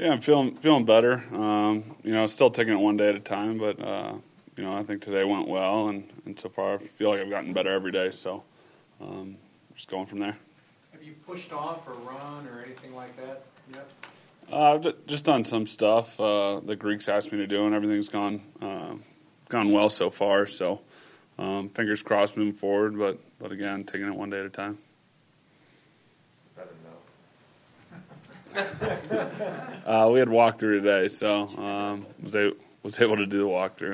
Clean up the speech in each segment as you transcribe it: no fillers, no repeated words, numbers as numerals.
Yeah, I'm feeling better. Still taking it one day at a time, but I think today went well, and so far I feel like I've gotten better every day. So just going from there. Have you pushed off or run or anything like that yet? I've just done some stuff the Greeks asked me to do, and everything's gone well so far. So fingers crossed moving forward, but again, taking it one day at a time. We had walkthrough today, so was able to do the walkthrough.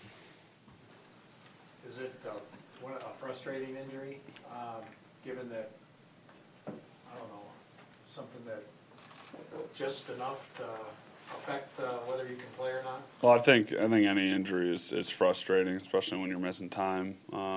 Is it a frustrating injury, given that, I don't know, something that just enough to affect whether you can play or not? Well, I think any injury is frustrating, especially when you're missing time.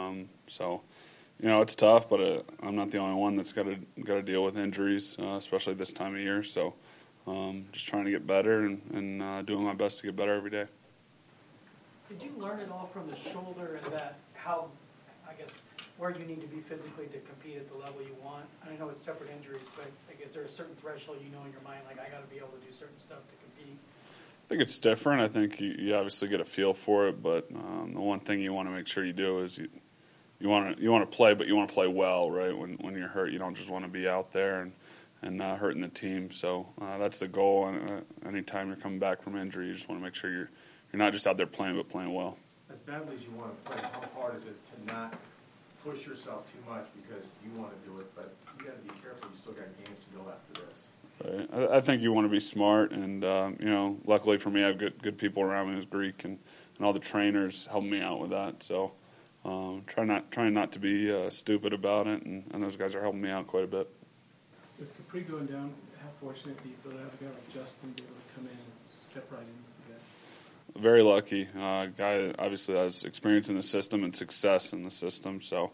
It's tough, but I'm not the only one that's got to deal with injuries, especially this time of year. So, just trying to get better and doing my best to get better every day. Did you learn it all from the shoulder and that how, I guess, where you need to be physically to compete at the level you want? I know it's separate injuries, but I guess there's a certain threshold you know in your mind, like I got to be able to do certain stuff to compete. I think it's different. I think you obviously get a feel for it, but the one thing you want to make sure you do is you want to play, but you want to play well, right? When you're hurt, you don't just want to be out there and hurting the team. So that's the goal. And anytime you're coming back from injury, you just want to make sure you're not just out there playing, but playing well. As badly as you want to play, how hard is it to not push yourself too much because you want to do it, but you got to be careful. You still got games to go after this. Right. I think you want to be smart, and luckily for me, I have good people around me who's Greek, and all the trainers helping me out with that. So. Trying not to be stupid about it, and those guys are helping me out quite a bit. With Capri going down, how fortunate do you feel to have a guy like Justin be able to come in and step right in with you guys? Very lucky. Guy obviously has experience in the system and success in the system. So,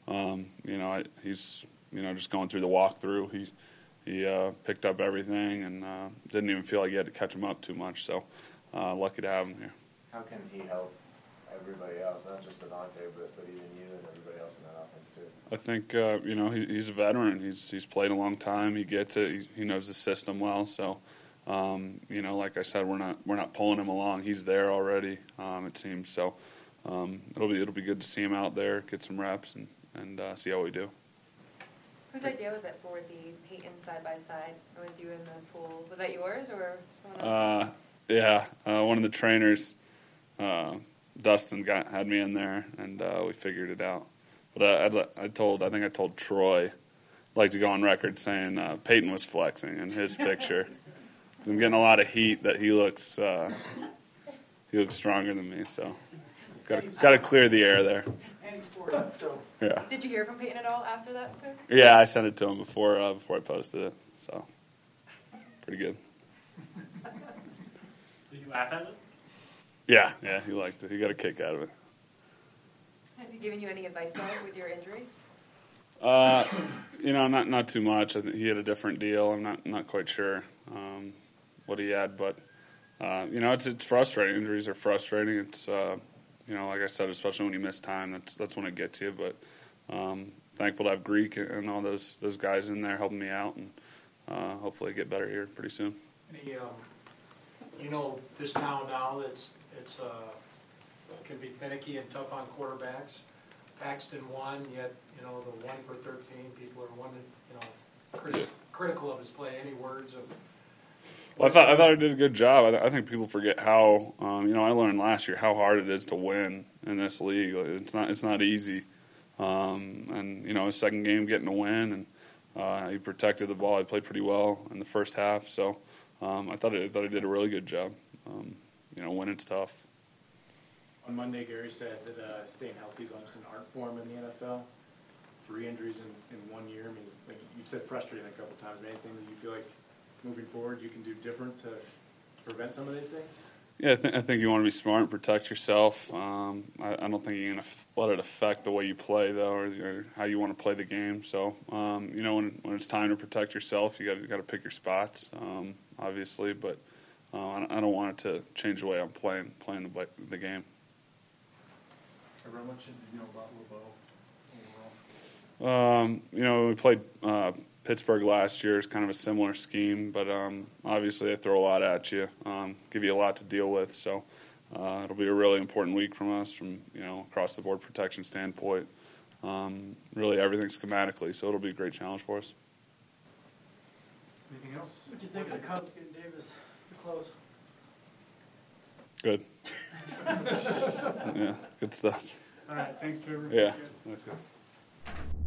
he's just going through the walkthrough. He picked up everything and didn't even feel like he had to catch him up too much. So, lucky to have him here. How can he help everybody else, not just Devontae, but even you and everybody else in that offense too? I think he's a veteran. He's played a long time. He gets it. He knows the system well. So, like I said, we're not pulling him along. He's there already. It seems so. It'll be good to see him out there, get some reps, and see how we do. Whose idea was it for the Peyton side by side with you in the pool? Was that yours or someone else? Yeah, one of the trainers. Dustin had me in there, and we figured it out. But I think I told Troy, I'd like to go on record saying Peyton was flexing in his picture. I'm getting a lot of heat that he looks stronger than me, so got to clear the air there. Yeah. Did you hear from Peyton at all after that post? Yeah, I sent it to him before I posted it, so pretty good. Did you laugh at it? Yeah, he liked it. He got a kick out of it. Has he given you any advice though with your injury? Not too much. I think he had a different deal. I'm not quite sure what he had, but it's frustrating. Injuries are frustrating. It's like I said, especially when you miss time, that's when it gets you. But thankful to have Greek and all those guys in there helping me out, and hopefully get better here pretty soon. This town now it's can be finicky and tough on quarterbacks. Paxton won, yet the 1 for 13 people are critical of his play. Any words of? Well, I thought I did a good job. I think people forget how I learned last year how hard it is to win in this league. It's not easy. His second game getting a win, and he protected the ball. He played pretty well in the first half. So I thought I did a really good job. Winning's tough. On Monday, Gary said that staying healthy is almost an art form in the NFL. 3 injuries in 1 year. I mean, like you've said, frustrating a couple times. Anything that you feel like moving forward you can do different to prevent some of these things? Yeah, I think you want to be smart and protect yourself. I don't think you're going to let it affect the way you play, though, or how you want to play the game. So, when it's time to protect yourself, you got to pick your spots, obviously. But I don't want it to change the way I'm playing the game. How much did you know about LeBeau overall? We played Pittsburgh last year is kind of a similar scheme, but obviously they throw a lot at you, give you a lot to deal with. So it'll be a really important week from us, from across the board protection standpoint. Really everything schematically, so it'll be a great challenge for us. Anything else? What'd you think of the Cubs getting Davis to close? Good. Yeah, good stuff. All right, thanks, Trevor. Yeah, Thanks, guys. nice guys.